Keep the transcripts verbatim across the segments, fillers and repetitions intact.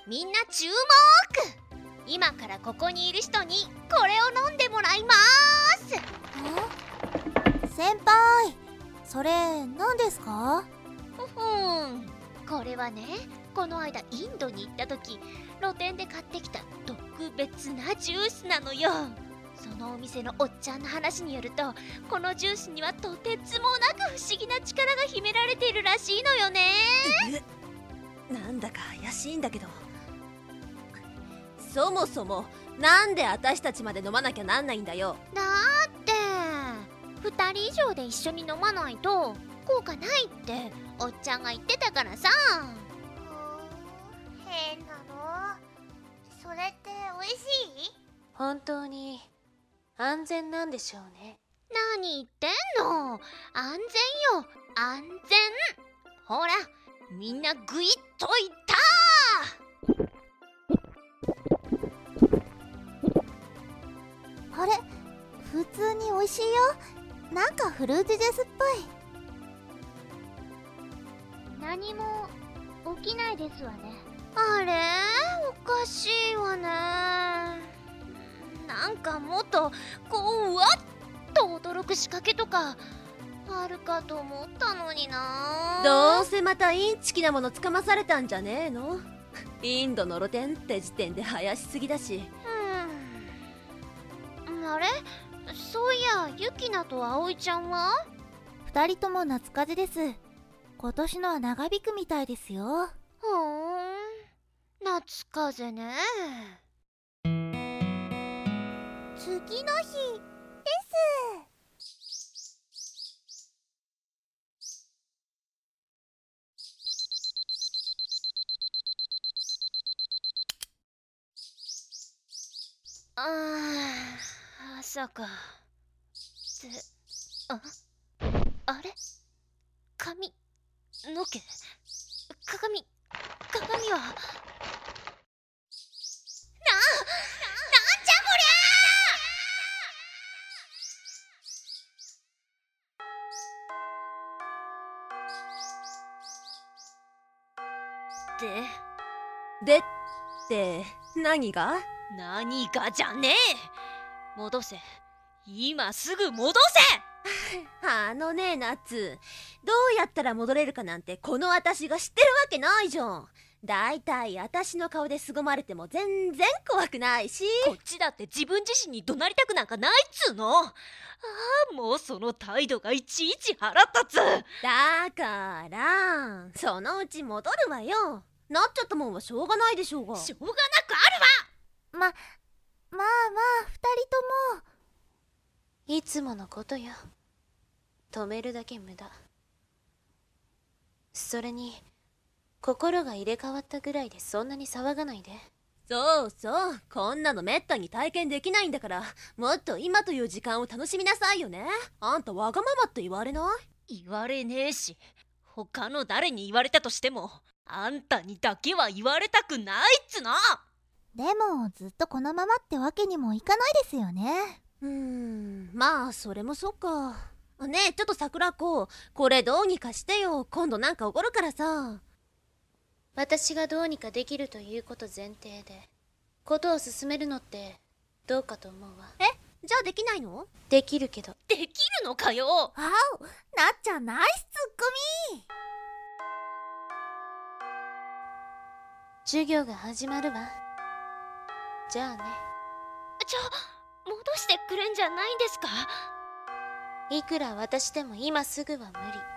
みんな注目。今からここにいる人にこれを飲んでもらいます。 先輩、それ何ですか？ ふふん、これはね、この間インドに行った時露店で買ってきた特別なジュースなのよ。そのお店のおっちゃんの話によると、このジュースにはとてつもなく不思議な力が秘められているらしいのよね。 なんだか怪しいんだけど、そもそもなんで私たちまで飲まなきゃなんないんだよ。 だってふたり以上で一緒に飲まないと効果ないっておっちゃんが言ってたからさ。 変なの。それって美味しい？ 本当に安全なんでしょうね。 何言ってんの。安全よ、安全。ほら、みんなグイッといった。 あれ、普通に美味しいよ。なんかフルーツジュースっぽい。 何も起きないですわね。 あれ、おかしいわね。なんかもっとこううわっと驚く仕掛けとかあるかと思ったのにな。 どうせまたインチキなものつかまされたんじゃねえの？インドの露店って時点で怪しすぎだし。 うん、あれ、そういやユキナと葵ちゃんは？ 二人とも夏風邪です。今年のは長引くみたいですよ。 ふーん、夏風邪ね。 次の日です。 ああ、朝か。って、あ、あれ？髪の毛、鏡、鏡は。な、なんじゃこりゃ。 で、でって何が？ 何がじゃねえ。戻せ、今すぐ戻せ。 あのね、ナッツ、どうやったら戻れるかなんてこの私が知ってるわけないじゃん。だいたい私の顔で凄まれても全然怖くないし。 こっちだって自分自身に怒鳴りたくなんかないっつうの。ああ、もうその態度がいちいち腹立つ。 だからそのうち戻るわよ。なっちゃったもんはしょうがないでしょうが。 しょうがなくあるわ。 ま、まあまあ、二人とも。 いつものことよ。止めるだけ無駄。それに心が入れ替わったぐらいでそんなに騒がないで。 そうそう、こんなのめったに体験できないんだから、もっと今という時間を楽しみなさいよね。あんたわがままって言われない？ 言われねえし、他の誰に言われたとしてもあんたにだけは言われたくないっつの。 でもずっとこのままってわけにもいかないですよね。 うーん、まあそれもそっか。ねえ、ちょっと桜子、これどうにかしてよ。今度なんか起こるからさ。 私がどうにかできるということ前提でことを進めるのってどうかと思うわ。 え、じゃあできないの？ できるけど。 できるのかよ。 あお、なっちゃんナイスツッコミ。 授業が始まるわ。じゃあね。 ちょ、戻してくれんじゃないんですか？ いくら私でも今すぐは無理。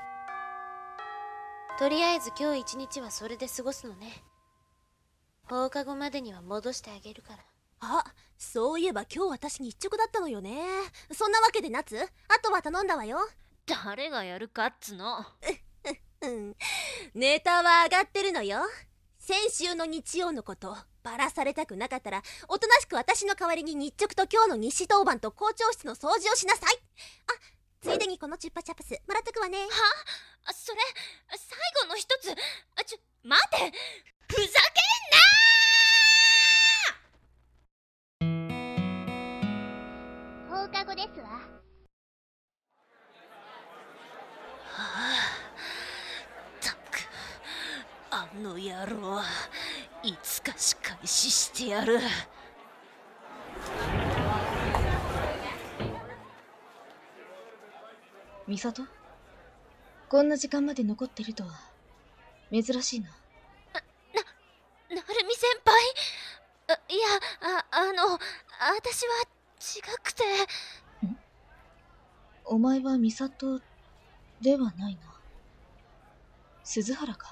とりあえず今日一日はそれで過ごすのね。放課後までには戻してあげるから。 あ、そういえば今日私日直だったのよね。そんなわけでナツ、あとは頼んだわよ。 誰がやるかっつの。 うんネタは上がってるのよ。先週の日曜のことバラされたくなかったら、おとなしく私の代わりに日直と今日の日誌当番と校長室の掃除をしなさい。あ、ついでにこのチュッパチャプスもらっとくわね。 は？それ最後の一つ。あ、ちょ、待て、ふざけん放課後ですわ。 はあ、ったく、あの野郎、 いつか仕返ししてやる。 美里、こんな時間まで残ってるとは珍しいな。 なるみ先輩、あいや、ああの私は違くて。 んお前は美里ではないな。鈴原か。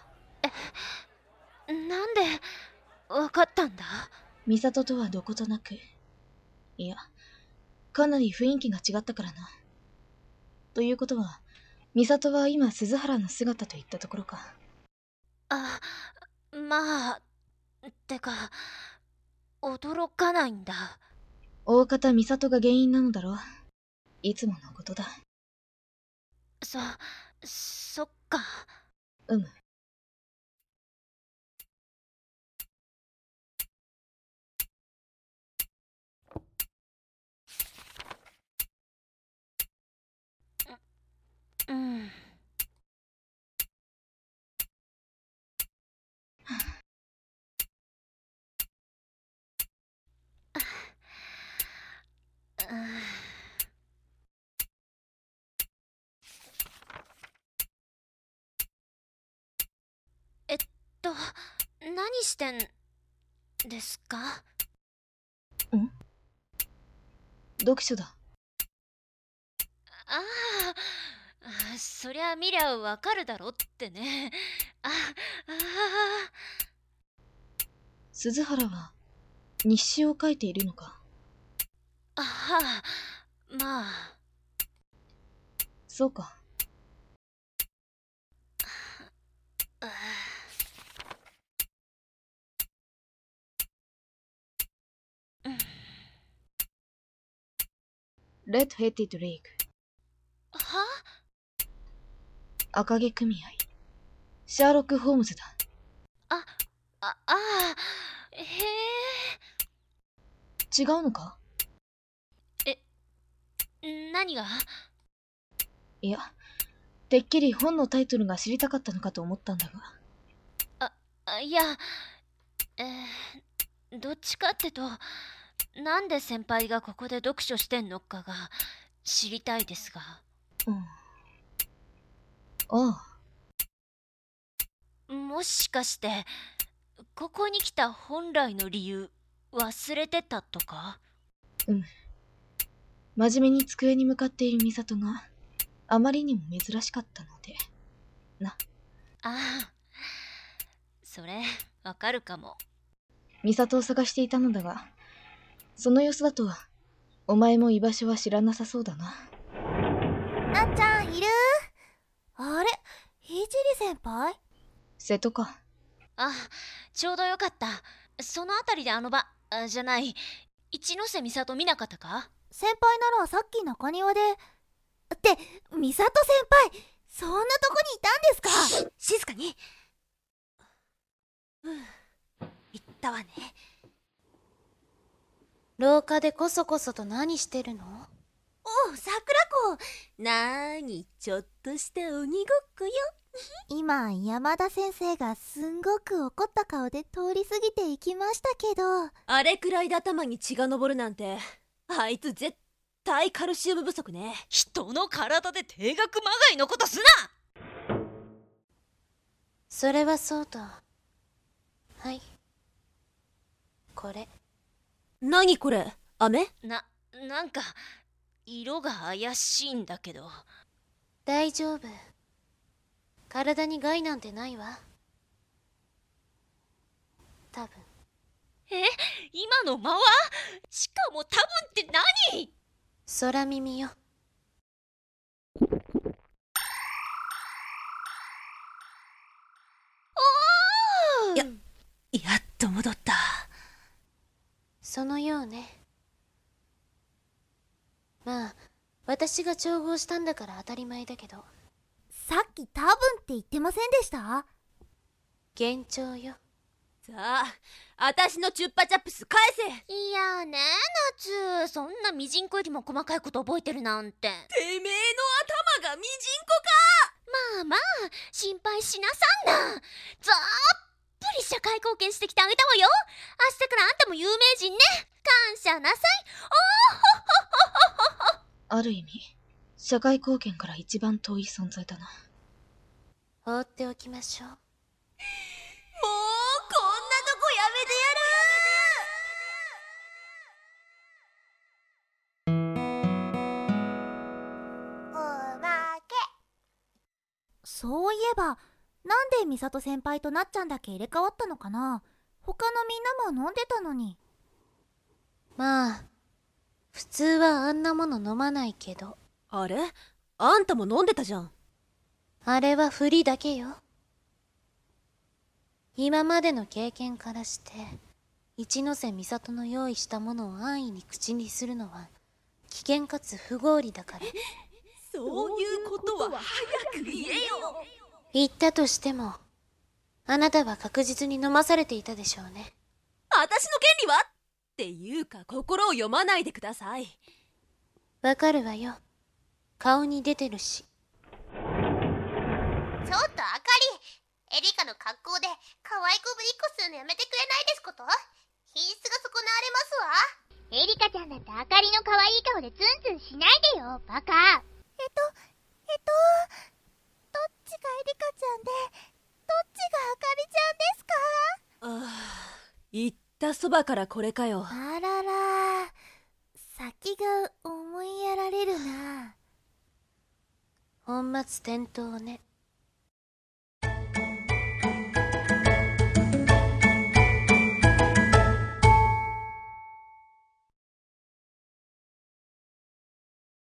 なんでわかったんだ？ 美里とはどことなく、いや、かなり雰囲気が違ったからな。ということは、美里は今鈴原の姿といったところか。 あ、まあ、てか驚かないんだ。 大方美里が原因なのだろう。いつものことだ。 そ、そっか。 うむ。 うん。えっと、何してんですか？ ん？読書だ。 ああ、そりゃ見りゃわかるだろってね。あ、あ鈴原は日誌を書いているのか？ あ、はあ、まあ。 そうか。 あうん、 レッドヘッディッドリーグ。 は？ 赤毛組合。シャーロック・ホームズだ。 あ、あ、ああ、へ違うのか？ え。何が？ いや、てっきり本のタイトルが知りたかったのかと思ったんだが。 あ、あいや、えー、どっちかってと、なんで先輩がここで読書してんのかが知りたいですが。 うん。ああ。もしかして、ここに来た本来の理由、忘れてたとか？ うん。真面目に机に向かっている美里があまりにも珍しかったのでな。 ああ、それわかるかも。 美里を探していたのだが、その様子だとお前も居場所は知らなさそうだな。 あっちゃんいる？あれ、ひじり先輩？ 瀬戸か。 あ、ちょうどよかった。そのあたりであの場、あじゃない、一ノ瀬美里見なかったか？ 先輩ならさっき中庭で。って美里先輩、そんなとこにいたんですか？ 静かに。うん言ったわね。 廊下でこそこそと何してるの？ おう、桜子。なーに、ちょっとした鬼ごっこよ。 今山田先生がすんごく怒った顔で通り過ぎていきましたけど。 あれくらいで頭に血が上るなんて、あいつ絶対カルシウム不足ね。 人の体で定額まがいのことすな！ それはそうと。はい。これ。 何これ？飴？ な、なんか色が怪しいんだけど。 大丈夫。体に害なんてないわ。多分。 え、今の間は？しかも多分って何？ 空耳よ。 おー！ や、やっと戻った。 そのようね。まあ、私が調合したんだから当たり前だけど。 さっき多分って言ってませんでした？ 幻聴よ。 さあ、私のチュッパチャップス返せ。 いやねえ、夏、そんなミジンコよりも細かいこと覚えてるなんて。 てめえの頭がミジンコか。 まあまあ、心配しなさんな。ザーッり社会貢献してきてあげたわよ。明日からあんたも有名人ね。感謝なさい。 ある意味、社会貢献から一番遠い存在だな。 放っておきましょう。 もうこんなとこやめておまけ。 そういえば、なんでミサト先輩となっちゃんだけ入れ替わったのかな。他のみんなも飲んでたのに。 まあ普通はあんなもの飲まないけど。 あれ？あんたも飲んでたじゃん。 あれは振りだけよ。今までの経験からして一ノ瀬美里の用意したものを安易に口にするのは危険かつ不合理だから。 そういうことは早く言えよ。 言ったとしてもあなたは確実に飲まされていたでしょうね。 私の権利はっていうか心を読まないでください。 わかるわよ。顔に出てるし。 ちょっとあかり、エリカの格好で可愛くぶりっこするのやめてくれないですこと？品質が損なわれますわ。 エリカちゃんだってあかりの可愛い顔でツンツンしないでよ、バカ。 えっと、えっと、どっちがエリカちゃんで、どっちがあかりちゃんですか？ ああ、言ったそばからこれかよ。 あらら、先が思いやられるな。 本末転倒ね。